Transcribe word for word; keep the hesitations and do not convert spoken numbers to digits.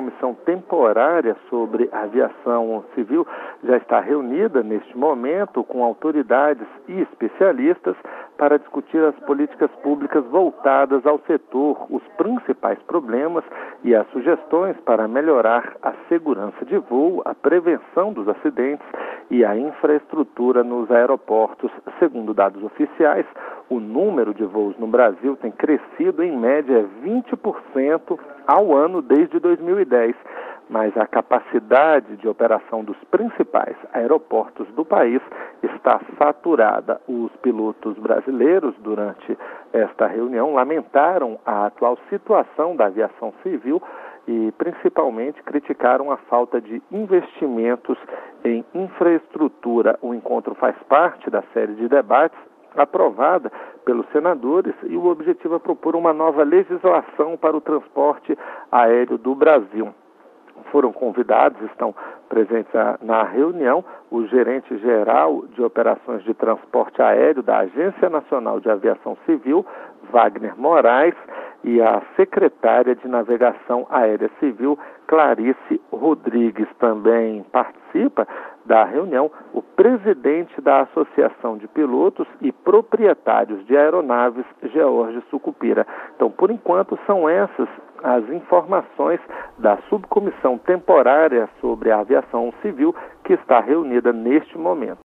subcomissão temporária sobre aviação civil já está reunida neste momento com autoridades e especialistas para discutir as políticas públicas voltadas ao setor, os principais problemas e as sugestões para melhorar a segurança de voo, a prevenção dos acidentes e a infraestrutura nos aeroportos. Segundo dados oficiais, o número de voos no Brasil tem crescido em média vinte por cento ao ano desde dois mil e dez, mas a capacidade de operação dos principais aeroportos do país está saturada. Os pilotos brasileiros, durante esta reunião, lamentaram a atual situação da aviação civil e, principalmente, criticaram a falta de investimentos em infraestrutura. O encontro faz parte da série de debates aprovada pelos senadores e o objetivo é propor uma nova legislação para o transporte aéreo do Brasil. Foram convidados, estão presentes na reunião, o gerente-geral de operações de transporte aéreo da Agência Nacional de Aviação Civil, Wagner Moraes, e a secretária de Navegação Aérea Civil, Clarice Rodrigues. Também participa da reunião o presidente da Associação de Pilotos e Proprietários de Aeronaves, George Sucupira. Então, por enquanto, são essas as informações da subcomissão temporária sobre a aviação civil que está reunida neste momento.